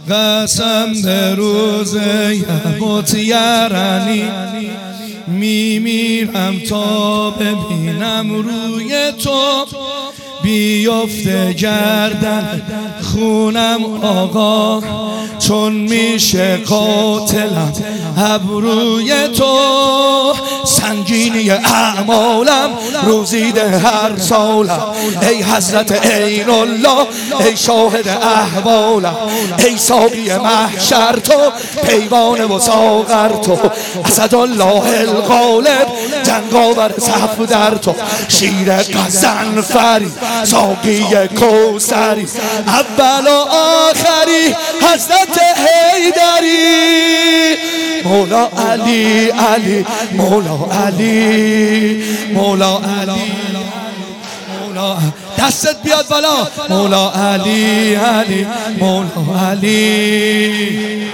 قسم به روز یموت یرنی میمیرم تا ببینم روی تو بیفته گردن خونم آقا چون میشه قاتلم ابروی تو سنگینی اعمالم روزیده هر سالم ای حضرت عین الله ای شاهد احوالم ای ساقی محشر تو پیمان و ساغر تو اسدالله الغالب جنگاور صف در تو شیر غضنفری ساقی کوثری اول و آخری حضرت حیدری مولا علی علی مولا علی مولا علی مولا دستت بیاد بالا مولا علی علی مولا علی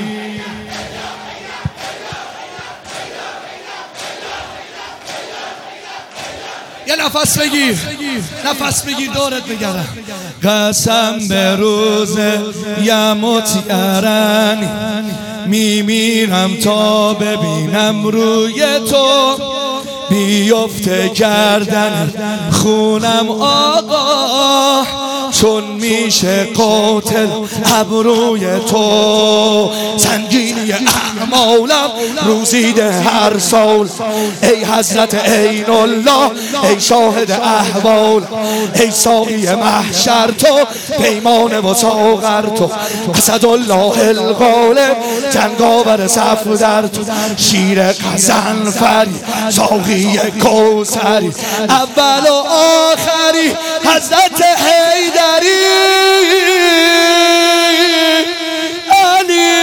یه نفس بگیر نفس بگیر دورت بگردم قسم به روز یموت یرنی میمیرم تا ببینم روی تو بیفته گردن خونم آقا چون میشه قاتل ابروی تو سنگینی اعمالم روزیده هر سال ای حضرت عین الله ای شاهد احوال ای ساقی محشر تو پیمان و ساغر تو اسدالله الغالب جنگاور صف در تو شیر غضنفری ساقی کوثری اول و آخری حضرت حیدری علی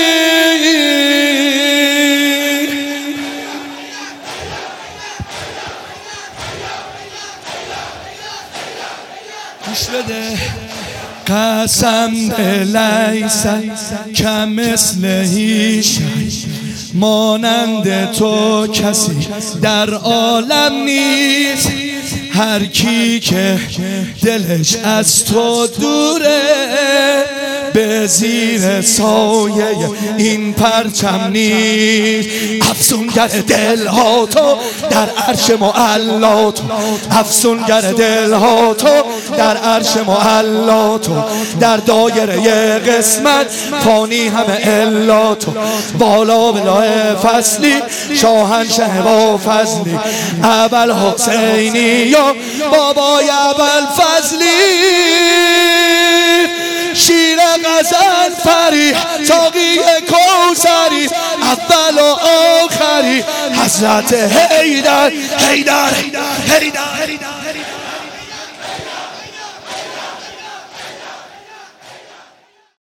گوش بده قسم لیس کمثله شیء مانند تو کسی در عالم نیست هر کی که دلش از تو دوره به زیر سایه این پرچم نیست افسونگر دلها تو در عرش معلا تو افسونگر دلها تو در عرش معلا تو در دایره قسمت فانی همه الا تو بالا بلای فصلی شاهنشه با فضلی ابل حسینی یا بابای ابل فضلی شیر غضنفری ساقی کوثری اول و آخری حضرت حیدر حیدر حیدر حیدر